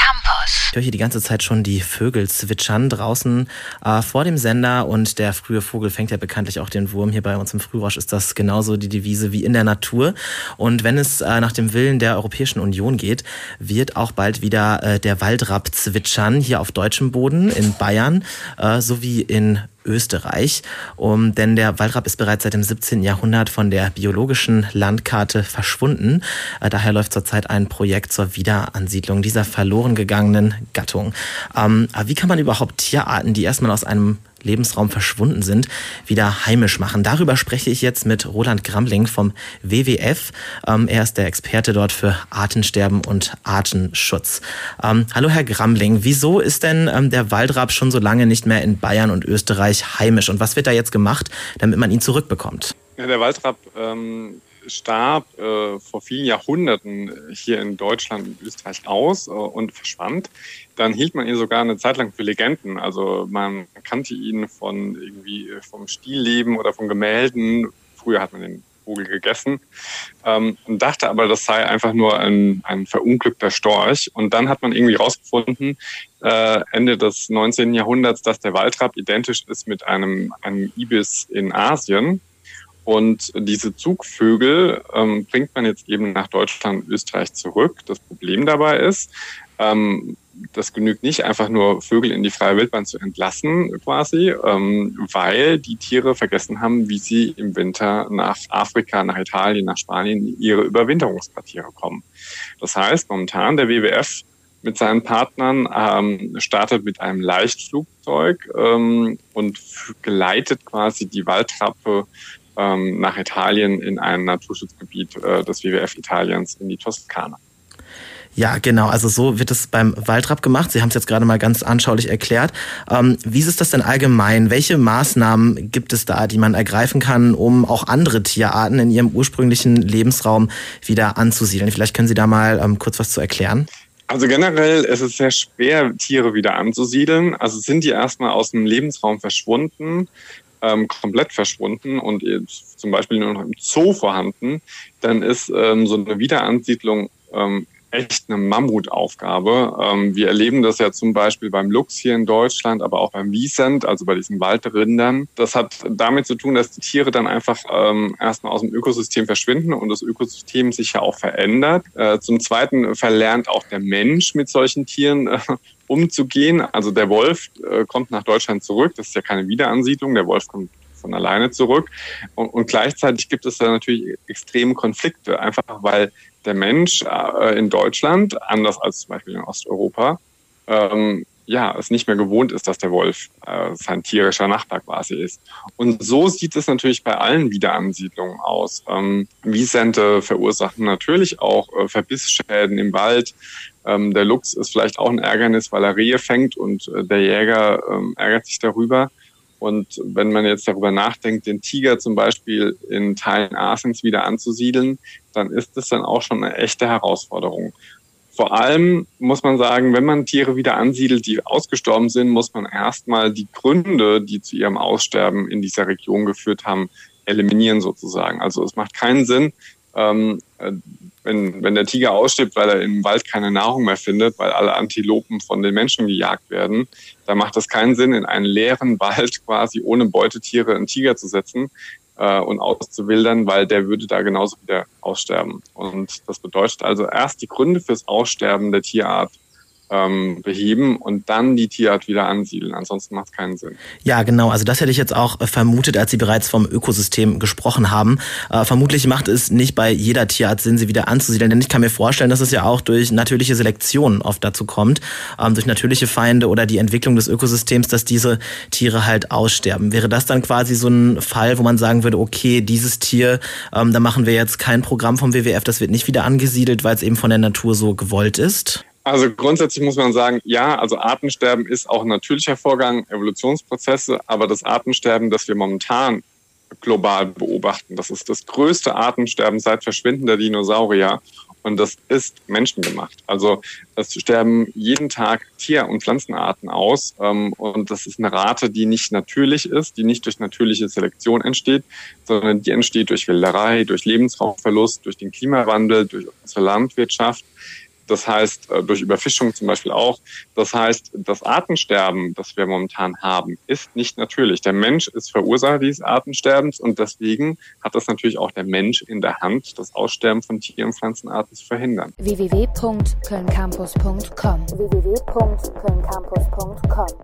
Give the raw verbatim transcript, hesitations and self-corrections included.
Campus. Ich höre hier die ganze Zeit schon die Vögel zwitschern draußen äh, vor dem Sender und der frühe Vogel fängt ja bekanntlich auch den Wurm. Hier bei uns im Frührausch ist das genauso die Devise wie in der Natur. Und wenn es äh, nach dem Willen der Europäischen Union geht, wird auch bald wieder äh, der Waldrapp zwitschern, hier auf deutschem Boden in Bayern äh, sowie in Österreich. Um, denn der Waldrapp ist bereits seit dem siebzehnten Jahrhundert von der biologischen Landkarte verschwunden. Äh, daher läuft zurzeit ein Projekt zur Wiederansiedlung dieser verloren gegangenen Gattung. Ähm, aber wie kann man überhaupt Tierarten, die erstmal aus einem Lebensraum verschwunden sind, wieder heimisch machen? Darüber spreche ich jetzt mit Roland Gramling vom W W F. Ähm, er ist der Experte dort für Artensterben und Artenschutz. Ähm, hallo Herr Gramling, wieso ist denn ähm, der Waldrapp schon so lange nicht mehr in Bayern und Österreich heimisch? Und was wird da jetzt gemacht, damit man ihn zurückbekommt? Ja, der Waldrapp ähm, starb äh, vor vielen Jahrhunderten hier in Deutschland und Österreich aus äh, und verschwand. Dann hielt man ihn sogar eine Zeit lang für Legenden. Also man kannte ihn von irgendwie vom Stillleben oder von Gemälden. Früher hat man den Vogel gegessen ähm, und dachte aber, das sei einfach nur ein, ein verunglückter Storch. Und dann hat man irgendwie rausgefunden, äh, Ende des neunzehnten Jahrhunderts, dass der Waldrapp identisch ist mit einem, einem Ibis in Asien. Und diese Zugvögel ähm, bringt man jetzt eben nach Deutschland und Österreich zurück. Das Problem dabei ist, ähm, das genügt nicht, einfach nur Vögel in die freie Wildbahn zu entlassen quasi, ähm, weil die Tiere vergessen haben, wie sie im Winter nach Afrika, nach Italien, nach Spanien in ihre Überwinterungsquartiere kommen. Das heißt, momentan der W W F mit seinen Partnern ähm, startet mit einem Leichtflugzeug ähm, und geleitet quasi die Waldrappe ähm, nach Italien in ein Naturschutzgebiet äh, des W W F Italiens in die Toskana. Ja, genau. Also so wird es beim Waldrapp gemacht. Sie haben es jetzt gerade mal ganz anschaulich erklärt. Ähm, wie ist das denn allgemein? Welche Maßnahmen gibt es da, die man ergreifen kann, um auch andere Tierarten in ihrem ursprünglichen Lebensraum wieder anzusiedeln? Vielleicht können Sie da mal ähm, kurz was zu erklären. Also generell ist es sehr schwer, Tiere wieder anzusiedeln. Also sind die erstmal aus dem Lebensraum verschwunden, ähm, komplett verschwunden und zum Beispiel nur noch im Zoo vorhanden, dann ist ähm, so eine Wiederansiedlung ähm, echt eine Mammutaufgabe. Ähm, wir erleben das ja zum Beispiel beim Luchs hier in Deutschland, aber auch beim Wiesent, also bei diesen Waldrindern. Das hat damit zu tun, dass die Tiere dann einfach ähm, erstmal aus dem Ökosystem verschwinden und das Ökosystem sich ja auch verändert. Äh, zum Zweiten verlernt auch der Mensch mit solchen Tieren äh, umzugehen. Also der Wolf äh, kommt nach Deutschland zurück. Das ist ja keine Wiederansiedlung. Der Wolf kommt von alleine zurück. Und, und gleichzeitig gibt es da natürlich extreme Konflikte, einfach weil der Mensch äh, in Deutschland, anders als zum Beispiel in Osteuropa, ähm, ja, es nicht mehr gewohnt ist, dass der Wolf äh, sein tierischer Nachbar quasi ist. Und so sieht es natürlich bei allen Wiederansiedlungen aus. Ähm, Wiesente verursachen natürlich auch äh, Verbissschäden im Wald. Ähm, der Luchs ist vielleicht auch ein Ärgernis, weil er Rehe fängt und äh, der Jäger ähm, ärgert sich darüber. Und wenn man jetzt darüber nachdenkt, den Tiger zum Beispiel in Teilen Asiens wieder anzusiedeln, dann ist das dann auch schon eine echte Herausforderung. Vor allem muss man sagen, wenn man Tiere wieder ansiedelt, die ausgestorben sind, muss man erstmal die Gründe, die zu ihrem Aussterben in dieser Region geführt haben, eliminieren sozusagen. Also es macht keinen Sinn, ähm, wenn, wenn der Tiger ausstirbt, weil er im Wald keine Nahrung mehr findet, weil alle Antilopen von den Menschen gejagt werden, dann macht es keinen Sinn, in einen leeren Wald quasi ohne Beutetiere einen Tiger zu setzen äh, und auszuwildern, weil der würde da genauso wieder aussterben. Und das bedeutet also erst die Gründe fürs Aussterben der Tierart ähm, beheben und dann die Tierart wieder ansiedeln. Ansonsten macht es keinen Sinn. Ja, genau. Also das hätte ich jetzt auch vermutet, als Sie bereits vom Ökosystem gesprochen haben. Äh, vermutlich macht es nicht bei jeder Tierart Sinn, sie wieder anzusiedeln. Denn ich kann mir vorstellen, dass es ja auch durch natürliche Selektion oft dazu kommt, ähm, durch natürliche Feinde oder die Entwicklung des Ökosystems, dass diese Tiere halt aussterben. Wäre das dann quasi so ein Fall, wo man sagen würde, okay, dieses Tier, ähm, da machen wir jetzt kein Programm vom W W F, das wird nicht wieder angesiedelt, weil es eben von der Natur so gewollt ist? Also grundsätzlich muss man sagen, ja, also Artensterben ist auch ein natürlicher Vorgang, Evolutionsprozesse, aber das Artensterben, das wir momentan global beobachten, das ist das größte Artensterben seit Verschwinden der Dinosaurier und das ist menschengemacht. Also es sterben jeden Tag Tier- und Pflanzenarten aus und das ist eine Rate, die nicht natürlich ist, die nicht durch natürliche Selektion entsteht, sondern die entsteht durch Wilderei, durch Lebensraumverlust, durch den Klimawandel, durch unsere Landwirtschaft. Das heißt, durch Überfischung zum Beispiel auch. Das heißt, das Artensterben, das wir momentan haben, ist nicht natürlich. Der Mensch ist Verursacher dieses Artensterbens und deswegen hat das natürlich auch der Mensch in der Hand, das Aussterben von Tier- und Pflanzenarten zu verhindern. w w w punkt köln campus punkt com w w w punkt köln campus punkt com